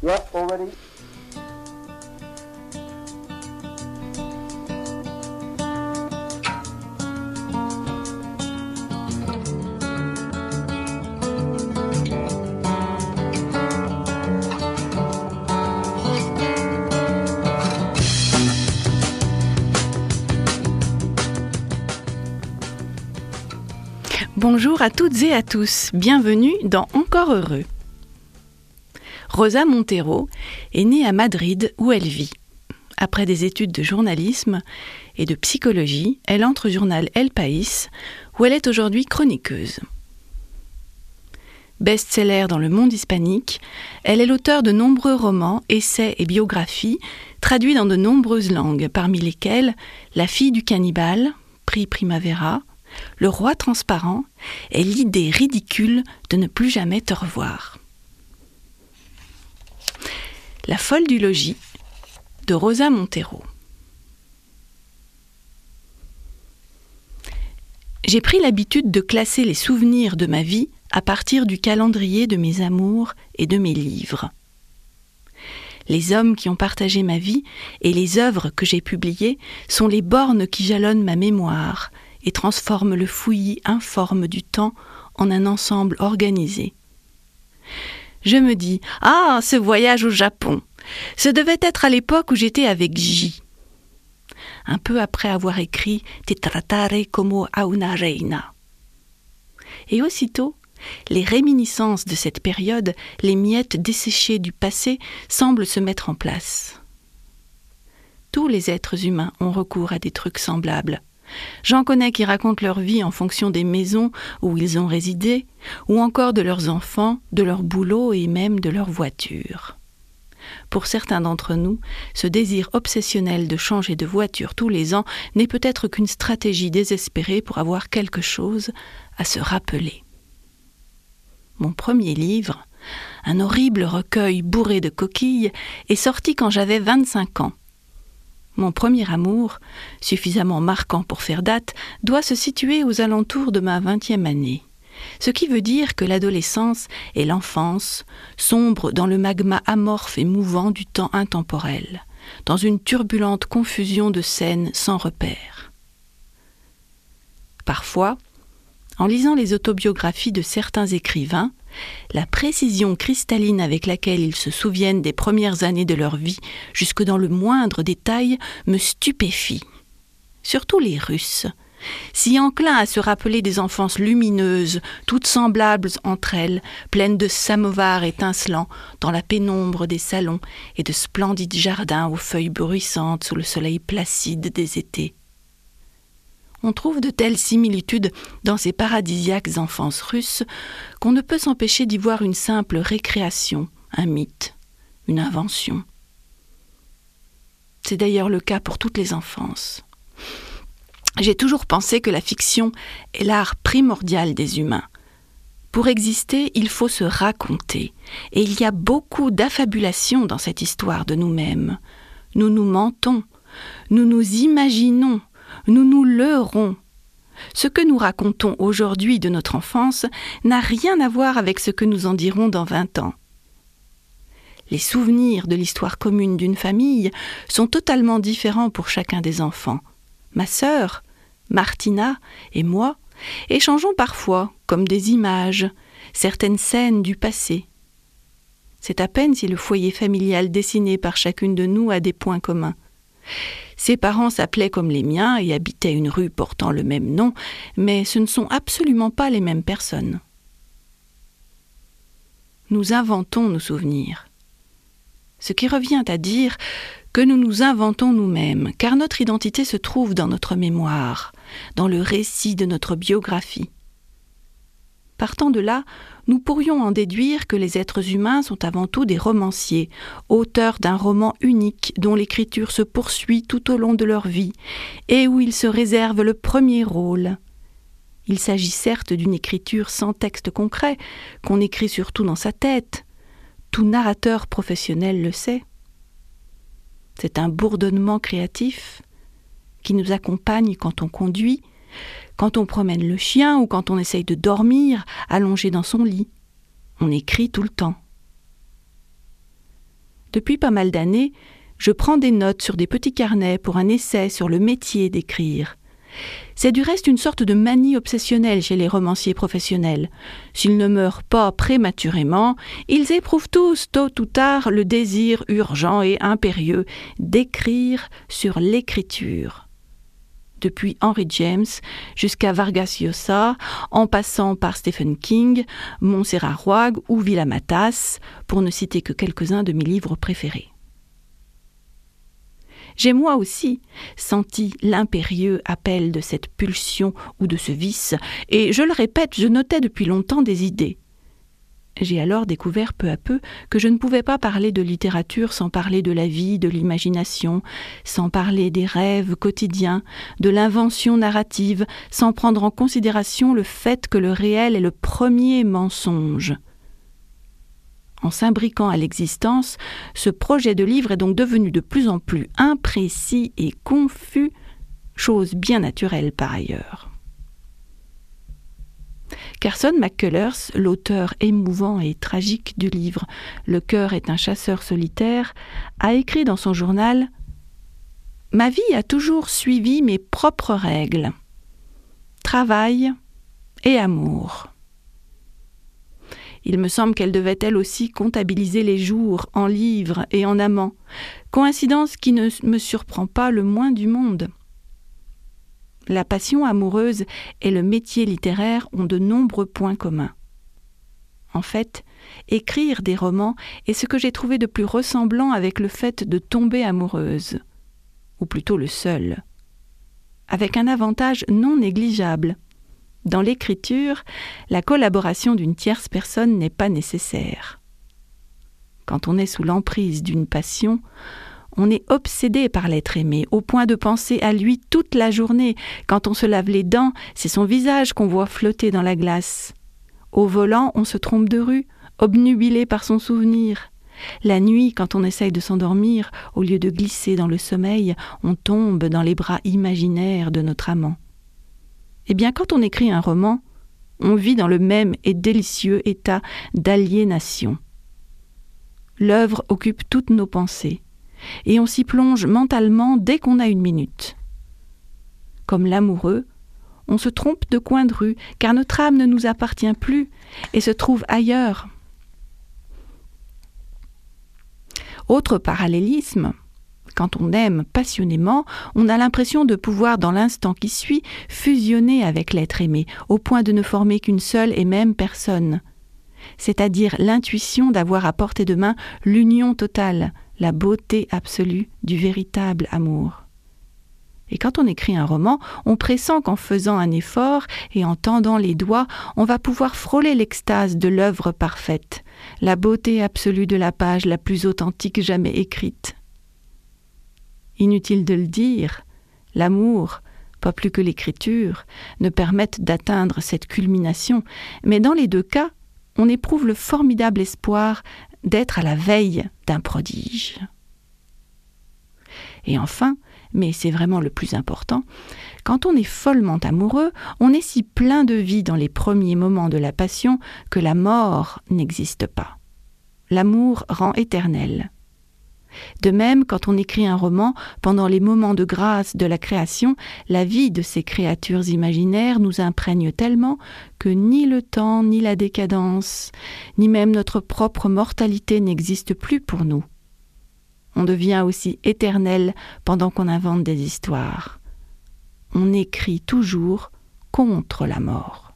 Yeah, already. Bonjour à toutes et à tous, bienvenue dans Encore heureux. Rosa Montero est née à Madrid où elle vit. Après des études de journalisme et de psychologie, elle entre au journal El País où elle est aujourd'hui chroniqueuse. Best-seller dans le monde hispanique, elle est l'auteure de nombreux romans, essais et biographies traduits dans de nombreuses langues, parmi lesquelles La fille du cannibale, prix Primavera, Le roi transparent et l'idée ridicule de ne plus jamais te revoir. La folle du logis de Rosa Montero. J'ai pris l'habitude de classer les souvenirs de ma vie à partir du calendrier de mes amours et de mes livres. Les hommes qui ont partagé ma vie et les œuvres que j'ai publiées sont les bornes qui jalonnent ma mémoire et transforment le fouillis informe du temps en un ensemble organisé. Je me dis « Ah, ce voyage au Japon ! Ce devait être à l'époque où j'étais avec J. » Un peu après avoir écrit « Te trataré como a una reina ». Et aussitôt, les réminiscences de cette période, les miettes desséchées du passé, semblent se mettre en place. Tous les êtres humains ont recours à des trucs semblables. J'en connais qui racontent leur vie en fonction des maisons où ils ont résidé, ou encore de leurs enfants, de leur boulot et même de leur voiture. Pour certains d'entre nous, ce désir obsessionnel de changer de voiture tous les ans n'est peut-être qu'une stratégie désespérée pour avoir quelque chose à se rappeler. Mon premier livre, un horrible recueil bourré de coquilles, est sorti quand j'avais 25 ans. Mon premier amour, suffisamment marquant pour faire date, doit se situer aux alentours de ma 20e année. Ce qui veut dire que l'adolescence et l'enfance sombrent dans le magma amorphe et mouvant du temps intemporel, dans une turbulente confusion de scènes sans repère. Parfois, en lisant les autobiographies de certains écrivains, la précision cristalline avec laquelle ils se souviennent des premières années de leur vie, jusque dans le moindre détail, me stupéfie. Surtout les Russes, si enclins à se rappeler des enfances lumineuses, toutes semblables entre elles, pleines de samovars étincelants dans la pénombre des salons et de splendides jardins aux feuilles bruissantes sous le soleil placide des étés. On trouve de telles similitudes dans ces paradisiaques enfances russes qu'on ne peut s'empêcher d'y voir une simple récréation, un mythe, une invention. C'est d'ailleurs le cas pour toutes les enfances. J'ai toujours pensé que la fiction est l'art primordial des humains. Pour exister, il faut se raconter, et il y a beaucoup d'affabulation dans cette histoire de nous-mêmes. Nous nous mentons, nous nous imaginons, nous nous leurrons. Ce que nous racontons aujourd'hui de notre enfance n'a rien à voir avec ce que nous en dirons dans 20 ans. Les souvenirs de l'histoire commune d'une famille sont totalement différents pour chacun des enfants. Ma sœur, Martina et moi échangeons parfois, comme des images, certaines scènes du passé. C'est à peine si le foyer familial dessiné par chacune de nous a des points communs. Ses parents s'appelaient comme les miens et habitaient une rue portant le même nom, mais ce ne sont absolument pas les mêmes personnes. Nous inventons nos souvenirs. Ce qui revient à dire que nous nous inventons nous-mêmes, car notre identité se trouve dans notre mémoire, dans le récit de notre biographie. Partant de là, nous pourrions en déduire que les êtres humains sont avant tout des romanciers, auteurs d'un roman unique dont l'écriture se poursuit tout au long de leur vie et où ils se réservent le premier rôle. Il s'agit certes d'une écriture sans texte concret, qu'on écrit surtout dans sa tête. Tout narrateur professionnel le sait. C'est un bourdonnement créatif qui nous accompagne quand on conduit, quand on promène le chien ou quand on essaye de dormir allongé dans son lit. On écrit tout le temps. Depuis pas mal d'années, je prends des notes sur des petits carnets pour un essai sur le métier d'écrire. C'est du reste une sorte de manie obsessionnelle chez les romanciers professionnels. S'ils ne meurent pas prématurément, ils éprouvent tous, tôt ou tard, le désir urgent et impérieux d'écrire sur l'écriture. Depuis Henry James jusqu'à Vargas Llosa, en passant par Stephen King, Montserrat Roig ou Villa Matas, pour ne citer que quelques-uns de mes livres préférés. J'ai moi aussi senti l'impérieux appel de cette pulsion ou de ce vice, et je le répète, je notais depuis longtemps des idées. J'ai alors découvert peu à peu que je ne pouvais pas parler de littérature sans parler de la vie, de l'imagination, sans parler des rêves quotidiens, de l'invention narrative, sans prendre en considération le fait que le réel est le premier mensonge. En s'imbriquant à l'existence, ce projet de livre est donc devenu de plus en plus imprécis et confus, chose bien naturelle par ailleurs. Carson McCullers, l'auteur émouvant et tragique du livre « Le cœur est un chasseur solitaire », a écrit dans son journal « Ma vie a toujours suivi mes propres règles. Travail et amour. » Il me semble qu'elle devait elle aussi comptabiliser les jours en livres et en amants, coïncidence qui ne me surprend pas le moins du monde. La passion amoureuse et le métier littéraire ont de nombreux points communs. En fait, écrire des romans est ce que j'ai trouvé de plus ressemblant avec le fait de tomber amoureuse, ou plutôt le seul, avec un avantage non négligeable. Dans l'écriture, la collaboration d'une tierce personne n'est pas nécessaire. Quand on est sous l'emprise d'une passion, on est obsédé par l'être aimé, au point de penser à lui toute la journée. Quand on se lave les dents, c'est son visage qu'on voit flotter dans la glace. Au volant, on se trompe de rue, obnubilé par son souvenir. La nuit, quand on essaye de s'endormir, au lieu de glisser dans le sommeil, on tombe dans les bras imaginaires de notre amant. Eh bien, quand on écrit un roman, on vit dans le même et délicieux état d'aliénation. L'œuvre occupe toutes nos pensées, et on s'y plonge mentalement dès qu'on a une minute. Comme l'amoureux, on se trompe de coin de rue, car notre âme ne nous appartient plus et se trouve ailleurs. Autre parallélisme, quand on aime passionnément, on a l'impression de pouvoir, dans l'instant qui suit, fusionner avec l'être aimé, au point de ne former qu'une seule et même personne. C'est-à-dire l'intuition d'avoir à portée de main l'union totale, la beauté absolue du véritable amour. Et quand on écrit un roman, on pressent qu'en faisant un effort et en tendant les doigts, on va pouvoir frôler l'extase de l'œuvre parfaite, la beauté absolue de la page la plus authentique jamais écrite. Inutile de le dire, l'amour, pas plus que l'écriture, ne permettent d'atteindre cette culmination, mais dans les deux cas, on éprouve le formidable espoir d'être à la veille d'un prodige. Et enfin, mais c'est vraiment le plus important, quand on est follement amoureux, on est si plein de vie dans les premiers moments de la passion que la mort n'existe pas. L'amour rend éternel. De même, quand on écrit un roman, pendant les moments de grâce de la création, la vie de ces créatures imaginaires nous imprègne tellement que ni le temps, ni la décadence, ni même notre propre mortalité n'existent plus pour nous. On devient aussi éternel pendant qu'on invente des histoires. On écrit toujours contre la mort.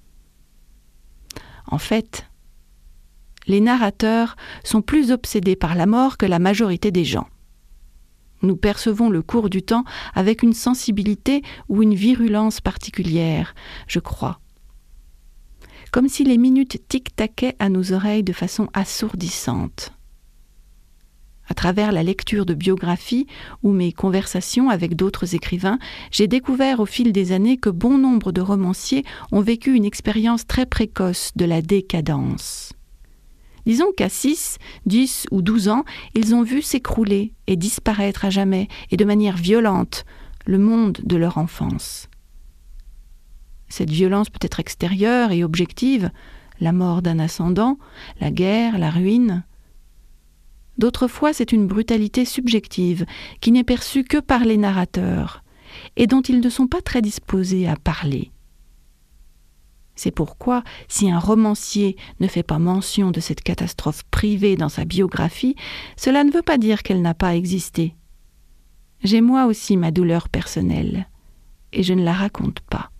En fait, les narrateurs sont plus obsédés par la mort que la majorité des gens. Nous percevons le cours du temps avec une sensibilité ou une virulence particulière, je crois. Comme si les minutes tic-taquaient à nos oreilles de façon assourdissante. À travers la lecture de biographies ou mes conversations avec d'autres écrivains, j'ai découvert au fil des années que bon nombre de romanciers ont vécu une expérience très précoce de la décadence. Disons qu'à 6, 10 ou 12 ans, ils ont vu s'écrouler et disparaître à jamais, et de manière violente, le monde de leur enfance. Cette violence peut être extérieure et objective, la mort d'un ascendant, la guerre, la ruine. D'autres fois, c'est une brutalité subjective qui n'est perçue que par les narrateurs et dont ils ne sont pas très disposés à parler. C'est pourquoi, si un romancier ne fait pas mention de cette catastrophe privée dans sa biographie, cela ne veut pas dire qu'elle n'a pas existé. J'ai moi aussi ma douleur personnelle, et je ne la raconte pas.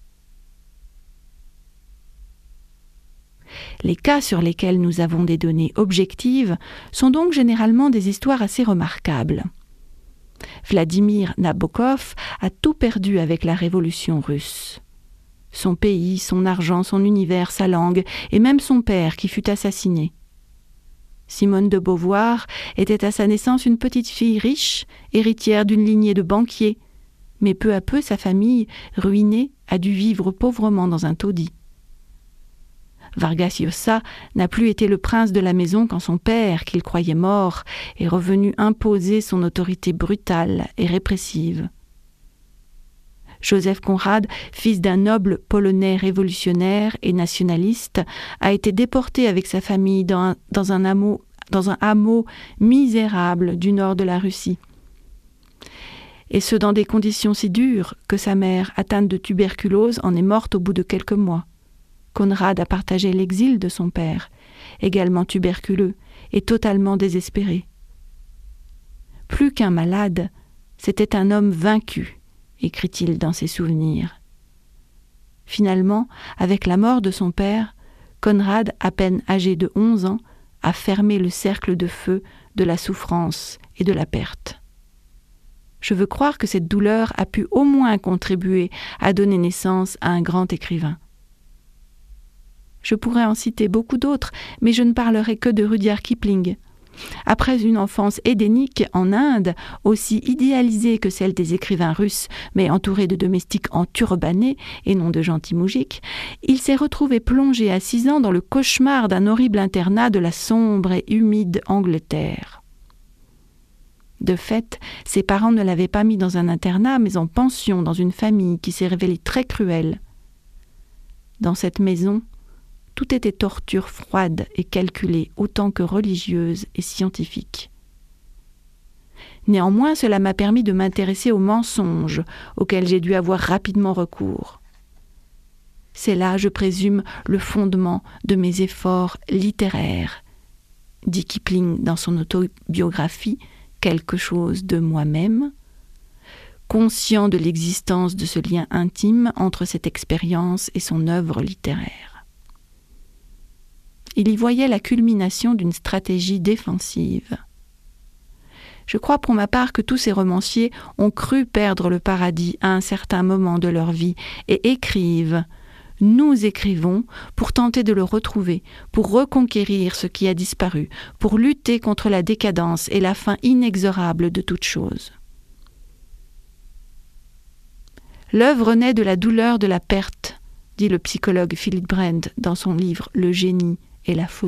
Les cas sur lesquels nous avons des données objectives sont donc généralement des histoires assez remarquables. Vladimir Nabokov a tout perdu avec la révolution russe. Son pays, son argent, son univers, sa langue, et même son père qui fut assassiné. Simone de Beauvoir était à sa naissance une petite fille riche, héritière d'une lignée de banquiers, mais peu à peu sa famille, ruinée, a dû vivre pauvrement dans un taudis. Vargas Llosa n'a plus été le prince de la maison quand son père, qu'il croyait mort, est revenu imposer son autorité brutale et répressive. Joseph Conrad, fils d'un noble polonais révolutionnaire et nationaliste, a été déporté avec sa famille dans un hameau misérable du nord de la Russie. Et ce dans des conditions si dures que sa mère, atteinte de tuberculose, en est morte au bout de quelques mois. Conrad a partagé l'exil de son père, également tuberculeux et totalement désespéré. Plus qu'un malade, c'était un homme vaincu, écrit-il dans ses souvenirs. Finalement, avec la mort de son père, Conrad, à peine âgé de 11 ans, a fermé le cercle de feu de la souffrance et de la perte. Je veux croire que cette douleur a pu au moins contribuer à donner naissance à un grand écrivain. Je pourrais en citer beaucoup d'autres, mais je ne parlerai que de Rudyard Kipling. Après une enfance édénique en Inde, aussi idéalisée que celle des écrivains russes, mais entouré de domestiques enturbanés et non de gentils moujiks, il s'est retrouvé plongé à 6 ans dans le cauchemar d'un horrible internat de la sombre et humide Angleterre. De fait, ses parents ne l'avaient pas mis dans un internat, mais en pension dans une famille qui s'est révélée très cruelle. Dans cette maison, tout était torture froide et calculée autant que religieuse et scientifique. Néanmoins, cela m'a permis de m'intéresser aux mensonges auxquels j'ai dû avoir rapidement recours. C'est là, je présume, le fondement de mes efforts littéraires, dit Kipling dans son autobiographie « Quelque chose de moi-même », conscient de l'existence de ce lien intime entre cette expérience et son œuvre littéraire. Il y voyait la culmination d'une stratégie défensive. Je crois pour ma part que tous ces romanciers ont cru perdre le paradis à un certain moment de leur vie et écrivent, nous écrivons pour tenter de le retrouver, pour reconquérir ce qui a disparu, pour lutter contre la décadence et la fin inexorable de toute chose. L'œuvre naît de la douleur de la perte, dit le psychologue Philip Brand dans son livre « Le génie et la folie ».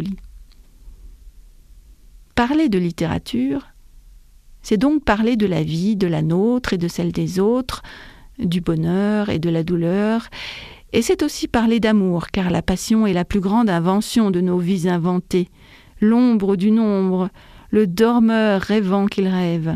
Parler de littérature, c'est donc parler de la vie, de la nôtre et de celle des autres, du bonheur et de la douleur, et c'est aussi parler d'amour, car la passion est la plus grande invention de nos vies inventées, l'ombre du nombre, le dormeur rêvant qu'il rêve.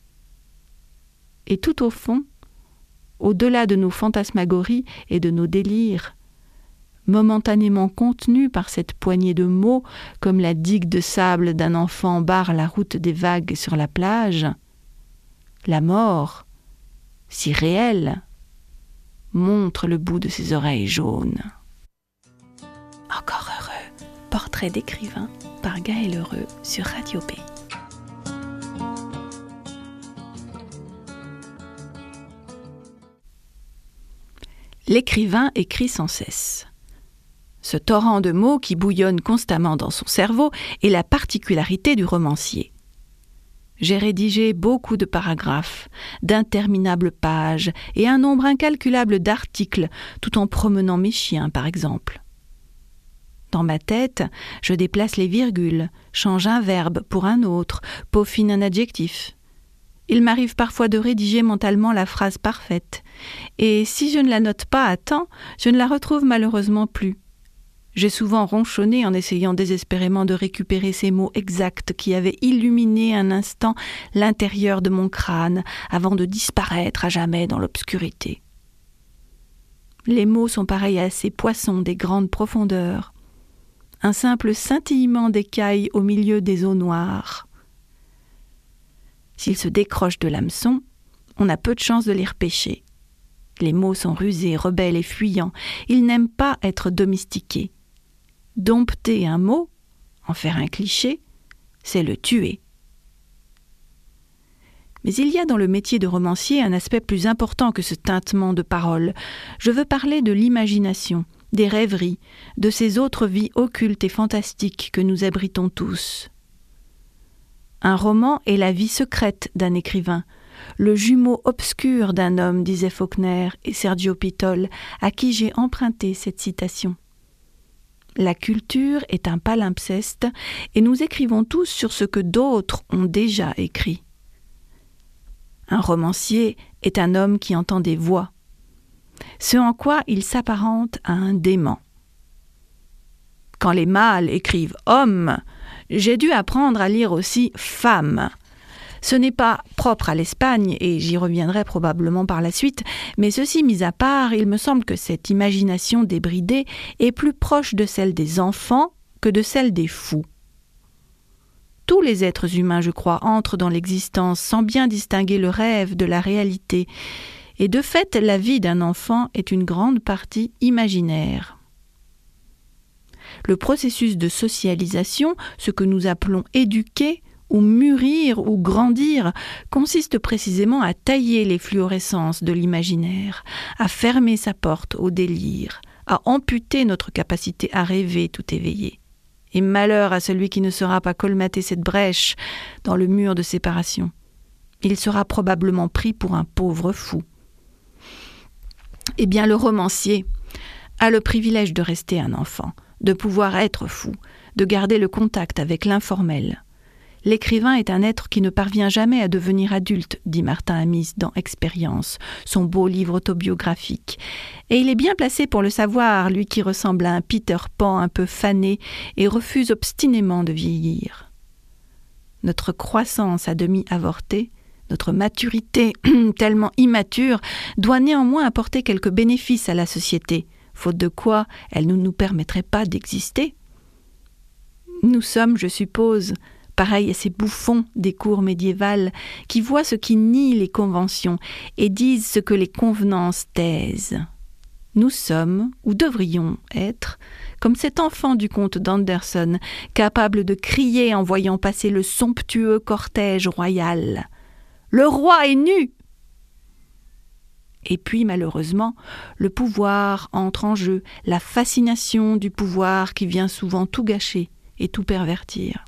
Et tout au fond, au-delà de nos fantasmagories et de nos délires, momentanément contenus par cette poignée de mots, comme la digue de sable d'un enfant barre la route des vagues sur la plage, la mort, si réelle, montre le bout de ses oreilles jaunes. Encore heureux, portrait d'écrivain par Gaël Heureux sur Radio B. L'écrivain écrit sans cesse. Ce torrent de mots qui bouillonne constamment dans son cerveau est la particularité du romancier. J'ai rédigé beaucoup de paragraphes, d'interminables pages et un nombre incalculable d'articles, tout en promenant mes chiens, par exemple. Dans ma tête, je déplace les virgules, change un verbe pour un autre, peaufine un adjectif. Il m'arrive parfois de rédiger mentalement la phrase parfaite, et si je ne la note pas à temps, je ne la retrouve malheureusement plus. J'ai souvent ronchonné en essayant désespérément de récupérer ces mots exacts qui avaient illuminé un instant l'intérieur de mon crâne avant de disparaître à jamais dans l'obscurité. Les mots sont pareils à ces poissons des grandes profondeurs, un simple scintillement d'écailles au milieu des eaux noires. S'ils se décrochent de l'hameçon, on a peu de chance de les repêcher. Les mots sont rusés, rebelles et fuyants. Ils n'aiment pas être domestiqués. Dompter un mot, en faire un cliché, c'est le tuer. Mais il y a dans le métier de romancier un aspect plus important que ce tintement de paroles. Je veux parler de l'imagination, des rêveries, de ces autres vies occultes et fantastiques que nous abritons tous. Un roman est la vie secrète d'un écrivain, le jumeau obscur d'un homme, disait Faulkner et Sergio Pitol, à qui j'ai emprunté cette citation. La culture est un palimpseste et nous écrivons tous sur ce que d'autres ont déjà écrit. Un romancier est un homme qui entend des voix, ce en quoi il s'apparente à un dément. Quand les mâles écrivent « homme », j'ai dû apprendre à lire aussi « femme ». Ce n'est pas propre à l'Espagne, et j'y reviendrai probablement par la suite, mais ceci mis à part, il me semble que cette imagination débridée est plus proche de celle des enfants que de celle des fous. Tous les êtres humains, je crois, entrent dans l'existence sans bien distinguer le rêve de la réalité, et de fait, la vie d'un enfant est une grande partie imaginaire. Le processus de socialisation, ce que nous appelons éduquer, ou mûrir ou grandir, consiste précisément à tailler les fluorescences de l'imaginaire, à fermer sa porte au délire, à amputer notre capacité à rêver tout éveillé. Et malheur à celui qui ne saura pas colmater cette brèche dans le mur de séparation. Il sera probablement pris pour un pauvre fou. Eh bien, le romancier a le privilège de rester un enfant, de pouvoir être fou, de garder le contact avec l'informel. L'écrivain est un être qui ne parvient jamais à devenir adulte, dit Martin Amis dans Expérience, son beau livre autobiographique. Et il est bien placé pour le savoir, lui qui ressemble à un Peter Pan un peu fané et refuse obstinément de vieillir. Notre croissance à demi avortée, notre maturité tellement immature, doit néanmoins apporter quelques bénéfices à la société, faute de quoi elle ne nous permettrait pas d'exister. Nous sommes, je suppose, pareil à ces bouffons des cours médiévales qui voient ce qui nie les conventions et disent ce que les convenances taisent. Nous sommes, ou devrions être, comme cet enfant du conte d'Anderson, capable de crier en voyant passer le somptueux cortège royal. « Le roi est nu !» Et puis, malheureusement, le pouvoir entre en jeu, la fascination du pouvoir qui vient souvent tout gâcher et tout pervertir.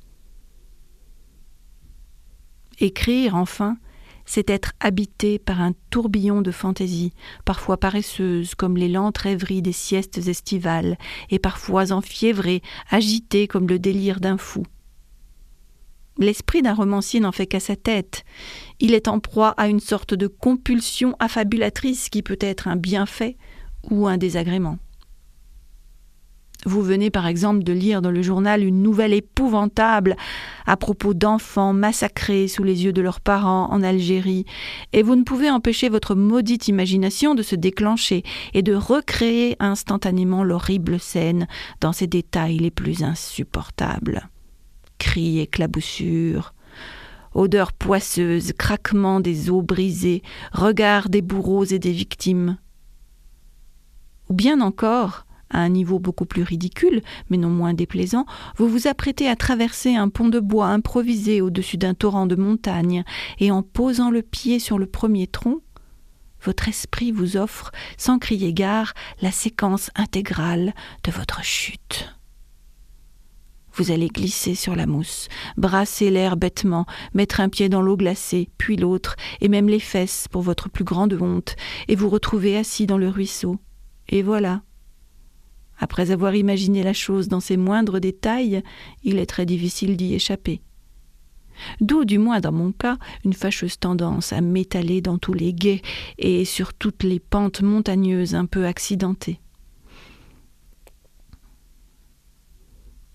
Écrire, enfin, c'est être habité par un tourbillon de fantaisie, parfois paresseuse comme les lentes rêveries des siestes estivales, et parfois enfiévrée, agitée comme le délire d'un fou. L'esprit d'un romancier n'en fait qu'à sa tête. Il est en proie à une sorte de compulsion affabulatrice qui peut être un bienfait ou un désagrément. Vous venez par exemple de lire dans le journal une nouvelle épouvantable à propos d'enfants massacrés sous les yeux de leurs parents en Algérie, et vous ne pouvez empêcher votre maudite imagination de se déclencher et de recréer instantanément l'horrible scène dans ses détails les plus insupportables. Cris, éclaboussures, odeurs poisseuses, craquement des os brisés, regards des bourreaux et des victimes. Ou bien encore, à un niveau beaucoup plus ridicule, mais non moins déplaisant, vous vous apprêtez à traverser un pont de bois improvisé au-dessus d'un torrent de montagne, et en posant le pied sur le premier tronc, votre esprit vous offre, sans crier gare, la séquence intégrale de votre chute. Vous allez glisser sur la mousse, brasser l'air bêtement, mettre un pied dans l'eau glacée, puis l'autre, et même les fesses pour votre plus grande honte, et vous retrouver assis dans le ruisseau. Et voilà. Après avoir imaginé la chose dans ses moindres détails, il est très difficile d'y échapper. D'où, du moins dans mon cas, une fâcheuse tendance à m'étaler dans tous les gués et sur toutes les pentes montagneuses un peu accidentées.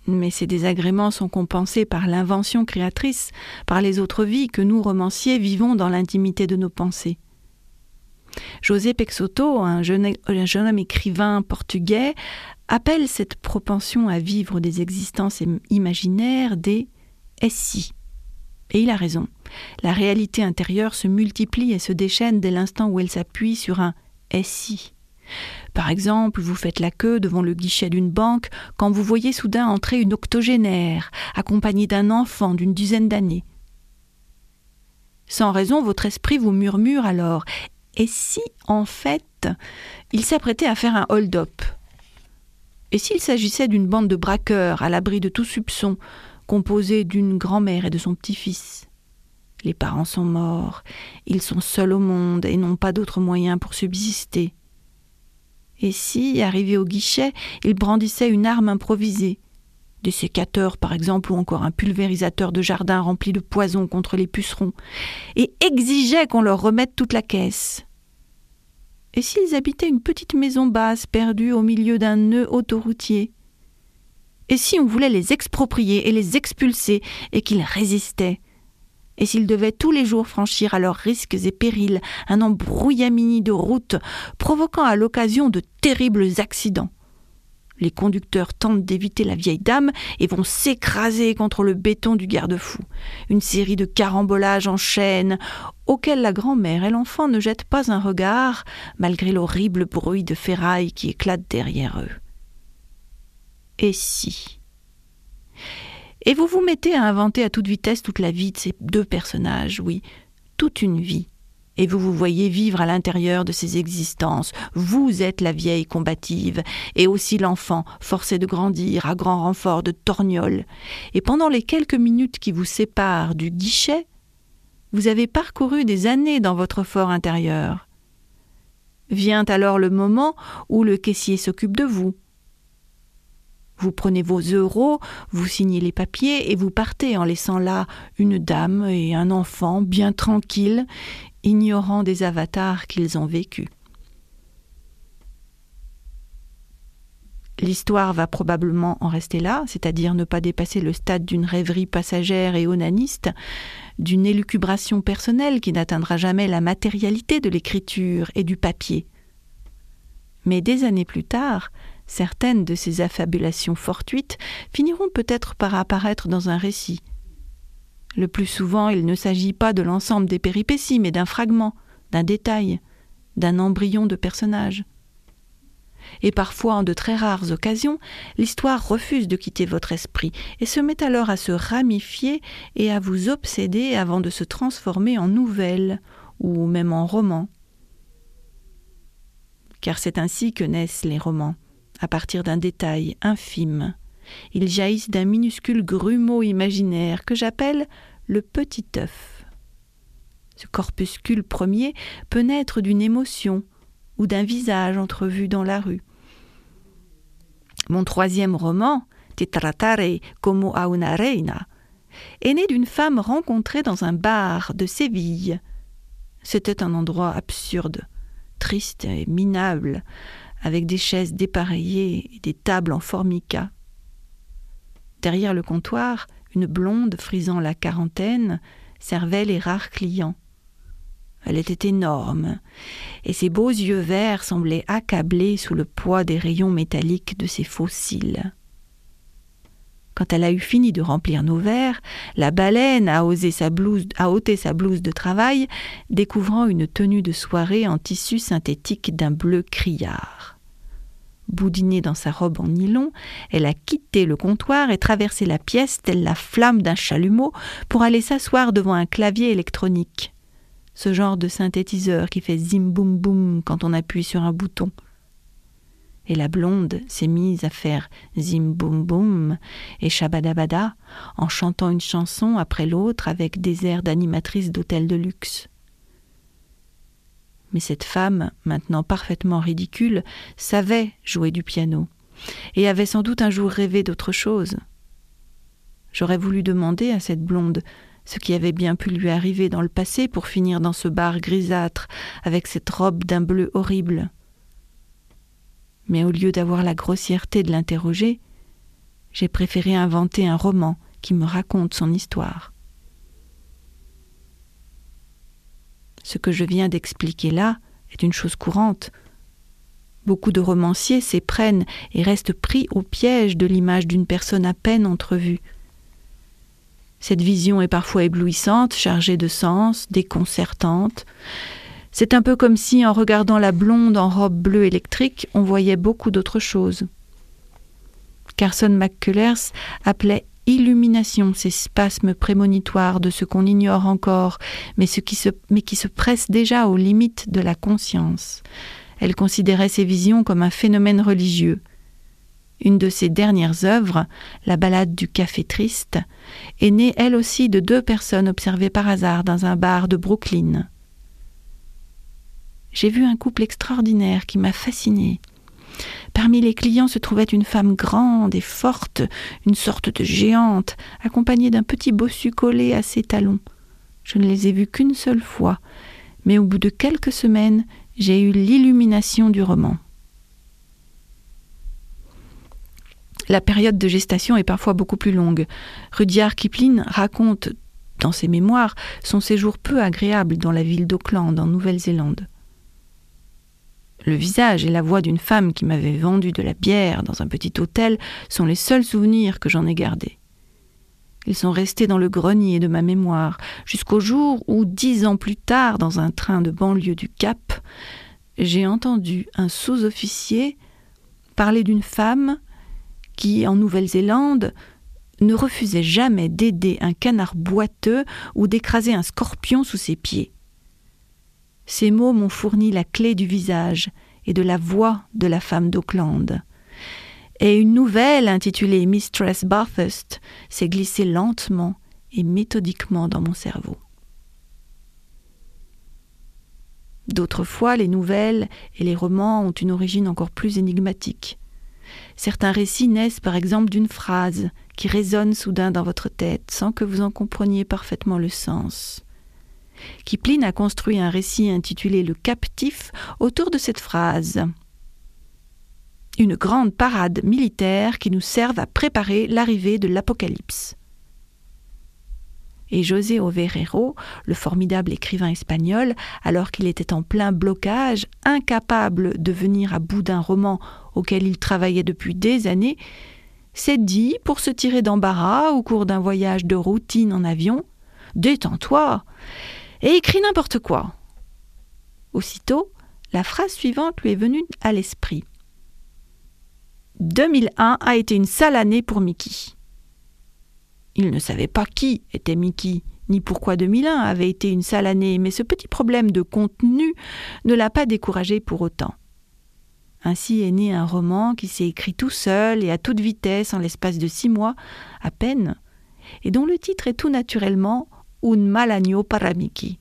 Mais ces désagréments sont compensés par l'invention créatrice, par les autres vies que nous, romanciers, vivons dans l'intimité de nos pensées. José Peixoto, un jeune homme écrivain portugais, appelle cette propension à vivre des existences imaginaires des « si ». Et il a raison. La réalité intérieure se multiplie et se déchaîne dès l'instant où elle s'appuie sur un « si ». Par exemple, vous faites la queue devant le guichet d'une banque quand vous voyez soudain entrer une octogénaire, accompagnée d'un enfant d'une dizaine d'années. Sans raison, votre esprit vous murmure alors « et si, en fait, il s'apprêtait à faire un hold-up » ? Et s'il s'agissait d'une bande de braqueurs à l'abri de tout soupçon, composée d'une grand-mère et de son petit-fils ? Les parents sont morts, ils sont seuls au monde et n'ont pas d'autre moyen pour subsister. Et si, arrivé au guichet, il brandissait une arme improvisée, des sécateurs par exemple, ou encore un pulvérisateur de jardin rempli de poison contre les pucerons, et exigeait qu'on leur remette toute la caisse ? Et s'ils habitaient une petite maison basse perdue au milieu d'un nœud autoroutier ? Et si on voulait les exproprier et les expulser et qu'ils résistaient ? Et s'ils devaient tous les jours franchir à leurs risques et périls un embrouillamini de route, provoquant à l'occasion de terribles accidents ? Les conducteurs tentent d'éviter la vieille dame et vont s'écraser contre le béton du garde-fou. Une série de carambolages en chaîne, auxquels la grand-mère et l'enfant ne jettent pas un regard, malgré l'horrible bruit de ferraille qui éclate derrière eux. Et si ? Et vous vous mettez à inventer à toute vitesse toute la vie de ces deux personnages, oui, toute une vie. Et vous vous voyez vivre à l'intérieur de ces existences. Vous êtes la vieille combative, et aussi l'enfant, forcé de grandir à grand renfort de torgnoles. Et pendant les quelques minutes qui vous séparent du guichet, vous avez parcouru des années dans votre fort intérieur. Vient alors le moment où le caissier s'occupe de vous. Vous prenez vos euros, vous signez les papiers et vous partez en laissant là une dame et un enfant bien tranquilles, ignorant des avatars qu'ils ont vécus. L'histoire va probablement en rester là, c'est-à-dire ne pas dépasser le stade d'une rêverie passagère et onaniste, d'une élucubration personnelle qui n'atteindra jamais la matérialité de l'écriture et du papier. Mais des années plus tard, certaines de ces affabulations fortuites finiront peut-être par apparaître dans un récit. Le plus souvent, il ne s'agit pas de l'ensemble des péripéties, mais d'un fragment, d'un détail, d'un embryon de personnage. Et parfois, en de très rares occasions, l'histoire refuse de quitter votre esprit et se met alors à se ramifier et à vous obséder avant de se transformer en nouvelle ou même en roman. Car c'est ainsi que naissent les romans, à partir d'un détail infime. Ils jaillissent d'un minuscule grumeau imaginaire que j'appelle le petit œuf. Ce corpuscule premier peut naître d'une émotion ou d'un visage entrevu dans la rue. Mon troisième roman, Te trattare como a una reina, est né d'une femme rencontrée dans un bar de Séville. C'était un endroit absurde, triste et minable, avec des chaises dépareillées et des tables en formica. Derrière le comptoir, une blonde frisant la quarantaine servait les rares clients. Elle était énorme, et ses beaux yeux verts semblaient accablés sous le poids des rayons métalliques de ses faux cils. Quand elle a eu fini de remplir nos verres, la baleine a ôté sa blouse de travail, découvrant une tenue de soirée en tissu synthétique d'un bleu criard. Boudinée dans sa robe en nylon, elle a quitté le comptoir et traversé la pièce telle la flamme d'un chalumeau pour aller s'asseoir devant un clavier électronique. Ce genre de synthétiseur qui fait zim boum boum quand on appuie sur un bouton. Et la blonde s'est mise à faire zim boum boum et shabadabada en chantant une chanson après l'autre avec des airs d'animatrice d'hôtel de luxe. Mais cette femme, maintenant parfaitement ridicule, savait jouer du piano et avait sans doute un jour rêvé d'autre chose. J'aurais voulu demander à cette blonde ce qui avait bien pu lui arriver dans le passé pour finir dans ce bar grisâtre avec cette robe d'un bleu horrible. Mais au lieu d'avoir la grossièreté de l'interroger, J'ai préféré inventer un roman qui me raconte son histoire. Ce que je viens d'expliquer là est une chose courante. Beaucoup de romanciers s'éprennent et restent pris au piège de l'image d'une personne à peine entrevue. Cette vision est parfois éblouissante, chargée de sens, déconcertante. C'est un peu comme si, en regardant la blonde en robe bleue électrique, on voyait beaucoup d'autres choses. Carson McCullers appelait illumination ces spasmes prémonitoires de ce qu'on ignore encore, mais qui se pressent déjà aux limites de la conscience. Elle considérait ces visions comme un phénomène religieux. Une de ses dernières œuvres, la ballade du café triste, est née elle aussi de 2 personnes observées par hasard dans un bar de Brooklyn. J'ai vu un couple extraordinaire qui m'a fascinée. Parmi les clients se trouvait une femme grande et forte, une sorte de géante, accompagnée d'un petit bossu collé à ses talons. Je ne les ai vus qu'une seule fois, mais au bout de quelques semaines, j'ai eu l'illumination du roman. La période de gestation est parfois beaucoup plus longue. Rudyard Kipling raconte, dans ses mémoires, son séjour peu agréable dans la ville d'Auckland, en Nouvelle-Zélande. Le visage et la voix d'une femme qui m'avait vendu de la bière dans un petit hôtel sont les seuls souvenirs que j'en ai gardés. Ils sont restés dans le grenier de ma mémoire, jusqu'au jour où, 10 ans plus tard, dans un train de banlieue du Cap, j'ai entendu un sous-officier parler d'une femme qui, en Nouvelle-Zélande, ne refusait jamais d'aider un canard boiteux ou d'écraser un scorpion sous ses pieds. Ces mots m'ont fourni la clé du visage et de la voix de la femme d'Auckland. Et une nouvelle intitulée Mistress Bathurst s'est glissée lentement et méthodiquement dans mon cerveau. D'autres fois, les nouvelles et les romans ont une origine encore plus énigmatique. Certains récits naissent par exemple d'une phrase qui résonne soudain dans votre tête sans que vous en compreniez parfaitement le sens. Kipling a construit un récit intitulé « Le captif » autour de cette phrase. Une grande parade militaire qui nous serve à préparer l'arrivée de l'apocalypse. Et José Overeiro, le formidable écrivain espagnol, alors qu'il était en plein blocage, incapable de venir à bout d'un roman auquel il travaillait depuis des années, s'est dit, pour se tirer d'embarras au cours d'un voyage de routine en avion, « Détends-toi !» et écris n'importe quoi. Aussitôt, la phrase suivante lui est venue à l'esprit. 2001 a été une sale année pour Mickey. Il ne savait pas qui était Mickey, ni pourquoi 2001 avait été une sale année, mais ce petit problème de contenu ne l'a pas découragé pour autant. Ainsi est né un roman qui s'est écrit tout seul et à toute vitesse en l'espace de 6 mois, à peine, et dont le titre est tout naturellement Un mal año para Mickey.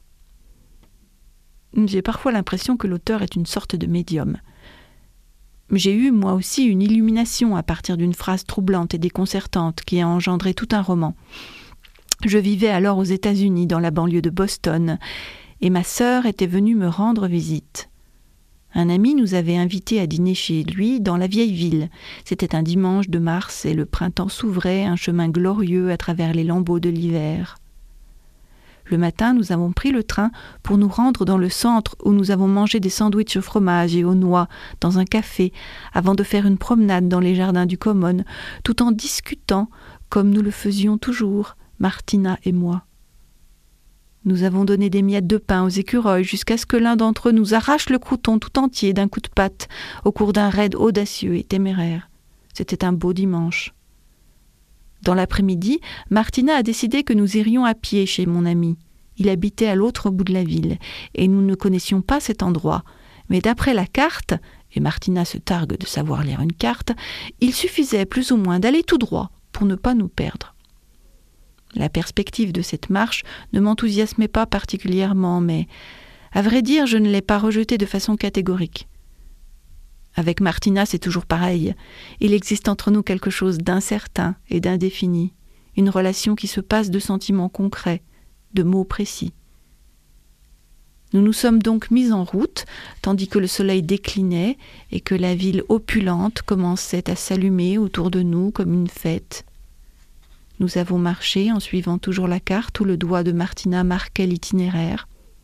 J'ai parfois l'impression que l'auteur est une sorte de médium. J'ai eu, moi aussi, une illumination à partir d'une phrase troublante et déconcertante qui a engendré tout un roman. Je vivais alors aux États-Unis, dans la banlieue de Boston, et ma sœur était venue me rendre visite. Un ami nous avait invités à dîner chez lui dans la vieille ville. C'était un dimanche de mars et le printemps s'ouvrait, un chemin glorieux à travers les lambeaux de l'hiver. Le matin, nous avons pris le train pour nous rendre dans le centre où nous avons mangé des sandwichs au fromage et aux noix dans un café avant de faire une promenade dans les jardins du Common, tout en discutant comme nous le faisions toujours, Martina et moi. Nous avons donné des miettes de pain aux écureuils jusqu'à ce que l'un d'entre eux nous arrache le crouton tout entier d'un coup de patte au cours d'un raid audacieux et téméraire. C'était un beau dimanche. Dans l'après-midi, Martina a décidé que nous irions à pied chez mon ami. Il habitait à l'autre bout de la ville, et nous ne connaissions pas cet endroit. Mais d'après la carte, et Martina se targue de savoir lire une carte, il suffisait plus ou moins d'aller tout droit pour ne pas nous perdre. La perspective de cette marche ne m'enthousiasmait pas particulièrement, mais, à vrai dire, je ne l'ai pas rejetée de façon catégorique. Avec Martina, c'est toujours pareil. Il existe entre nous quelque chose d'incertain et d'indéfini, une relation qui se passe de sentiments concrets, de mots précis. Nous nous sommes donc mis en route, tandis que le soleil déclinait et que la ville opulente commençait à s'allumer autour de nous comme une fête. Nous avons marché en suivant toujours la carte où le doigt de Martina marquait l'itinéraire.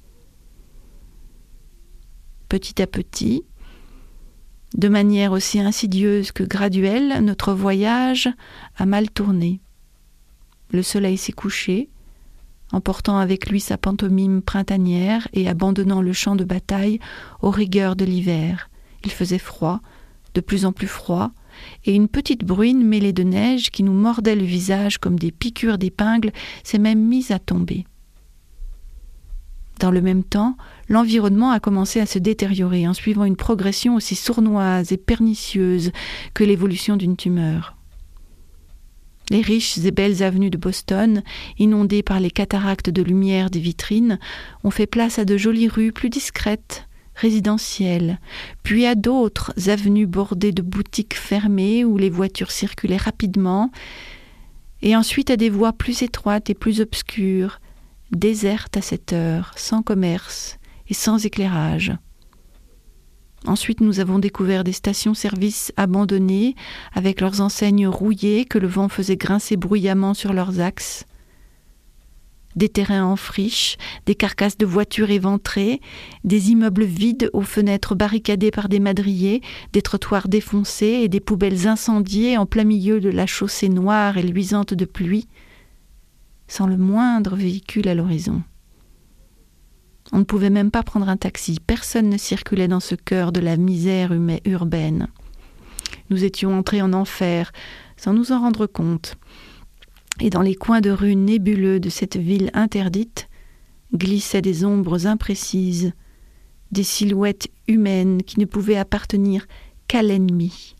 Petit à petit, de manière aussi insidieuse que graduelle, notre voyage a mal tourné. Le soleil s'est couché, emportant avec lui sa pantomime printanière et abandonnant le champ de bataille aux rigueurs de l'hiver. Il faisait froid, de plus en plus froid, et une petite bruine mêlée de neige qui nous mordait le visage comme des piqûres d'épingles s'est même mise à tomber. Dans le même temps, l'environnement a commencé à se détériorer en suivant une progression aussi sournoise et pernicieuse que l'évolution d'une tumeur. Les riches et belles avenues de Boston, inondées par les cataractes de lumière des vitrines, ont fait place à de jolies rues plus discrètes, résidentielles, puis à d'autres avenues bordées de boutiques fermées où les voitures circulaient rapidement, et ensuite à des voies plus étroites et plus obscures, désertes à cette heure, sans commerce et sans éclairage. Ensuite, nous avons découvert des stations-service abandonnées, avec leurs enseignes rouillées que le vent faisait grincer bruyamment sur leurs axes. Des terrains en friche, des carcasses de voitures éventrées, des immeubles vides aux fenêtres barricadées par des madriers, des trottoirs défoncés et des poubelles incendiées en plein milieu de la chaussée noire et luisante de pluie, sans le moindre véhicule à l'horizon. On ne pouvait même pas prendre un taxi. Personne ne circulait dans ce cœur de la misère urbaine. Nous étions entrés en enfer, sans nous en rendre compte. Et dans les coins de rue nébuleux de cette ville interdite, glissaient des ombres imprécises, des silhouettes humaines qui ne pouvaient appartenir qu'à l'ennemi.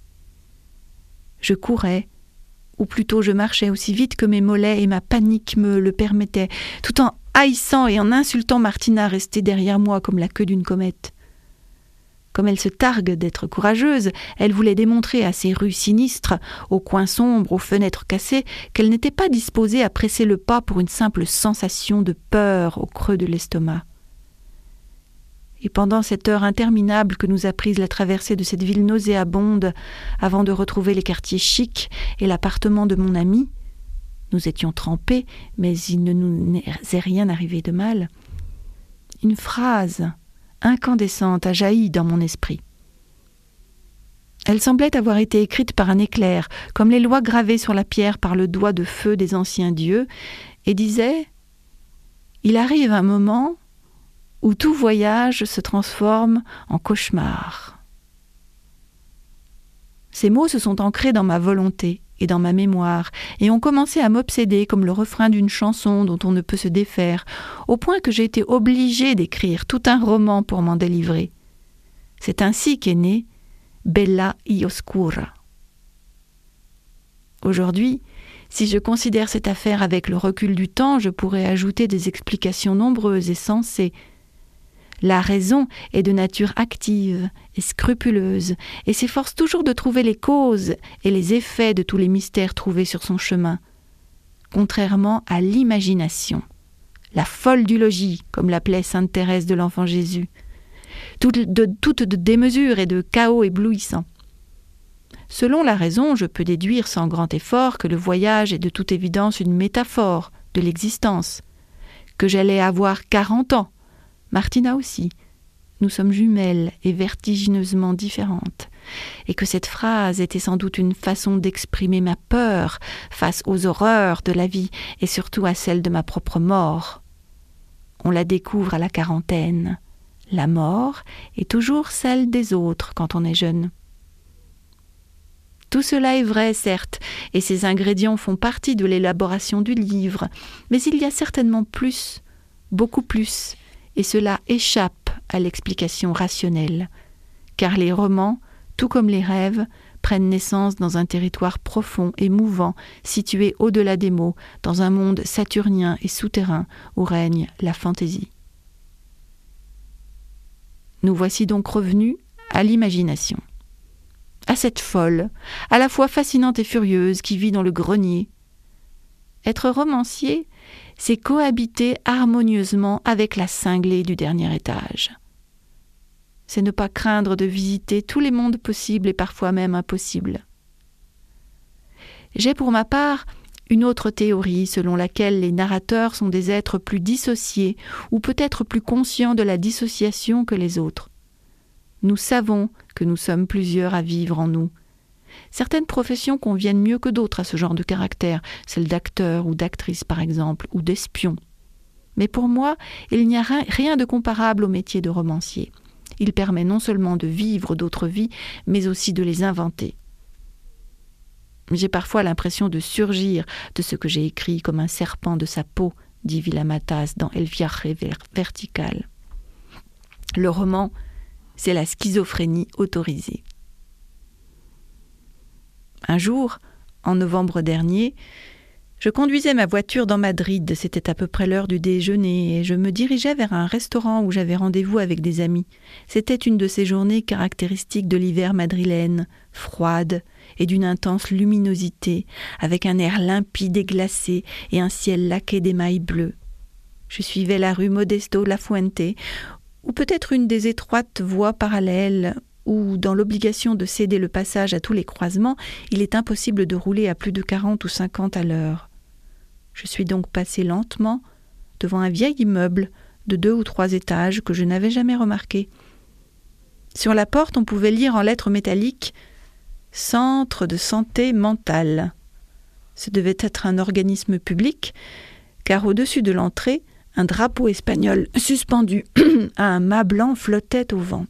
Je courais, ou plutôt je marchais aussi vite que mes mollets et ma panique me le permettaient, tout en haïssant et en insultant Martina restée derrière moi comme la queue d'une comète. Comme elle se targue d'être courageuse, elle voulait démontrer à ces rues sinistres, aux coins sombres, aux fenêtres cassées, qu'elle n'était pas disposée à presser le pas pour une simple sensation de peur au creux de l'estomac. Et pendant cette heure interminable que nous a prise la traversée de cette ville nauséabonde, avant de retrouver les quartiers chics et l'appartement de mon ami, nous étions trempés, mais il ne nous est rien arrivé de mal. Une phrase incandescente a jailli dans mon esprit. Elle semblait avoir été écrite par un éclair, comme les lois gravées sur la pierre par le doigt de feu des anciens dieux, et disait « Il arrive un moment où tout voyage se transforme en cauchemar. » Ces mots se sont ancrés dans ma volonté et dans ma mémoire, et ont commencé à m'obséder comme le refrain d'une chanson dont on ne peut se défaire, au point que j'ai été obligée d'écrire tout un roman pour m'en délivrer. C'est ainsi qu'est née Bella y Oscura. Aujourd'hui, si je considère cette affaire avec le recul du temps, je pourrais ajouter des explications nombreuses et sensées. La raison est de nature active et scrupuleuse et s'efforce toujours de trouver les causes et les effets de tous les mystères trouvés sur son chemin, contrairement à l'imagination, la folle du logis, comme l'appelait sainte Thérèse de l'Enfant Jésus, toute de démesure et de chaos éblouissant. Selon la raison, je peux déduire sans grand effort que le voyage est de toute évidence une métaphore de l'existence, que j'allais avoir 40 ans, Martina aussi. Nous sommes jumelles et vertigineusement différentes, et que cette phrase était sans doute une façon d'exprimer ma peur face aux horreurs de la vie et surtout à celle de ma propre mort. On la découvre à la quarantaine. La mort est toujours celle des autres quand on est jeune. Tout cela est vrai, certes, et ces ingrédients font partie de l'élaboration du livre, mais il y a certainement plus, beaucoup plus, et cela échappe à l'explication rationnelle, car les romans, tout comme les rêves, prennent naissance dans un territoire profond et mouvant, situé au-delà des mots, dans un monde saturnien et souterrain où règne la fantaisie. Nous voici donc revenus à l'imagination, à cette folle, à la fois fascinante et furieuse, qui vit dans le grenier. Être romancier, c'est cohabiter harmonieusement avec la cinglée du dernier étage. C'est ne pas craindre de visiter tous les mondes possibles et parfois même impossibles. J'ai pour ma part une autre théorie selon laquelle les narrateurs sont des êtres plus dissociés ou peut-être plus conscients de la dissociation que les autres. Nous savons que nous sommes plusieurs à vivre en nous. Certaines professions conviennent mieux que d'autres à ce genre de caractère, celle d'acteur ou d'actrice par exemple, ou d'espion. Mais pour moi, il n'y a rien de comparable au métier de romancier. Il permet non seulement de vivre d'autres vies, mais aussi de les inventer. J'ai parfois l'impression de surgir de ce que j'ai écrit comme un serpent de sa peau, dit Villamatas dans El Viaje Vertical. Le roman, c'est la schizophrénie autorisée. Un jour, en novembre dernier, je conduisais ma voiture dans Madrid, c'était à peu près l'heure du déjeuner, et je me dirigeais vers un restaurant où j'avais rendez-vous avec des amis. C'était une de ces journées caractéristiques de l'hiver madrilène, froide et d'une intense luminosité, avec un air limpide et glacé et un ciel laqué d'émail bleu. Je suivais la rue Modesto Lafuente, ou peut-être une des étroites voies parallèles où, dans l'obligation de céder le passage à tous les croisements, il est impossible de rouler à plus de 40 ou 50 à l'heure. Je suis donc passé lentement devant un vieil immeuble de 2 ou 3 étages que je n'avais jamais remarqué. Sur la porte, on pouvait lire en lettres métalliques « Centre de santé mentale ». Ce devait être un organisme public, car au-dessus de l'entrée, un drapeau espagnol suspendu à un mât blanc flottait au vent.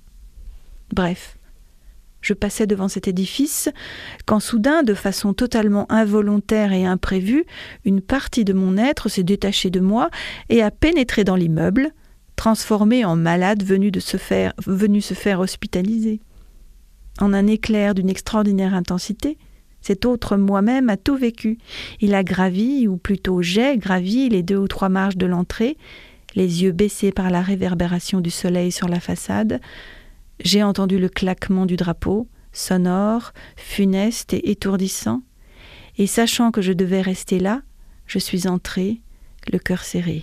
Bref, je passais devant cet édifice quand soudain, de façon totalement involontaire et imprévue, une partie de mon être s'est détachée de moi et a pénétré dans l'immeuble, transformé en malade venu se faire hospitaliser. En un éclair d'une extraordinaire intensité, cet autre moi-même a tout vécu. Il a gravi, ou plutôt j'ai gravi, les 2 ou 3 marches de l'entrée, les yeux baissés par la réverbération du soleil sur la façade. J'ai entendu le claquement du drapeau, sonore, funeste et étourdissant, et sachant que je devais rester là, je suis entrée, le cœur serré.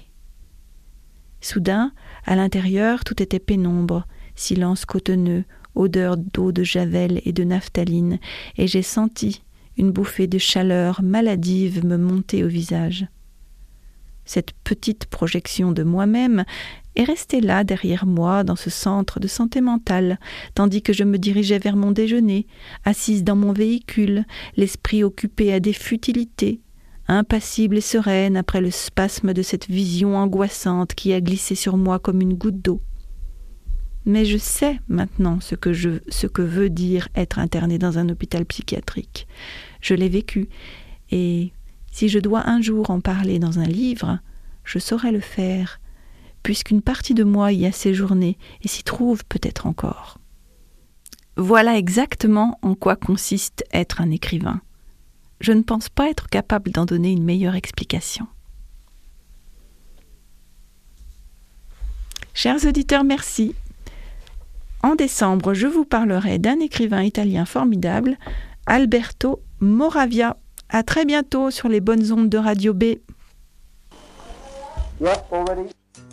Soudain, à l'intérieur, tout était pénombre, silence cotonneux, odeur d'eau de javel et de naphtaline, et j'ai senti une bouffée de chaleur maladive me monter au visage. Cette petite projection de moi-même est restée là derrière moi dans ce centre de santé mentale, tandis que je me dirigeais vers mon déjeuner, assise dans mon véhicule, l'esprit occupé à des futilités, impassible et sereine après le spasme de cette vision angoissante qui a glissé sur moi comme une goutte d'eau. Mais je sais maintenant ce que veut dire être interné dans un hôpital psychiatrique. Je l'ai vécu, et si je dois un jour en parler dans un livre, je saurai le faire, puisqu'une partie de moi y a séjourné et s'y trouve peut-être encore. Voilà exactement en quoi consiste être un écrivain. Je ne pense pas être capable d'en donner une meilleure explication. Chers auditeurs, merci. En décembre, je vous parlerai d'un écrivain italien formidable, Alberto Moravia. À très bientôt sur les bonnes ondes de Radio B. Yeah, already.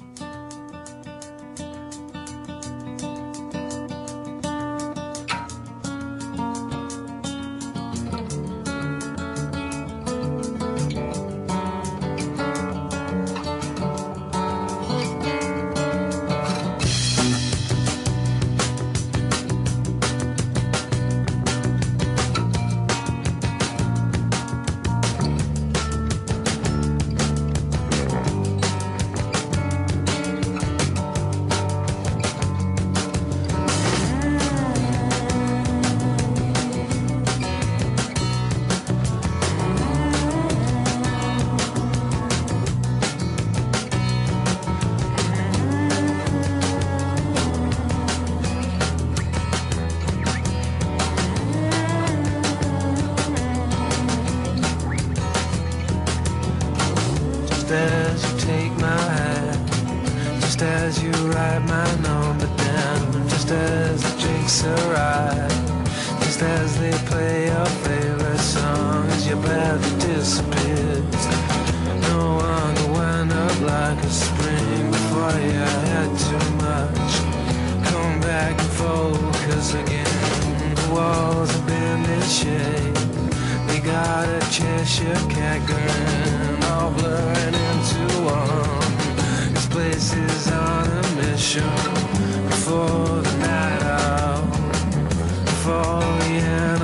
as you take my hand, just as you write my number down, just as the drinks arrive, just as they play your favorite song, as your breath disappears. No wonder when like a spring before you had too much. Come back and focus again. The walls have been in shape. They got a Cheshire cat grin, all blurring into one. This place is on a mission before the night out, before the end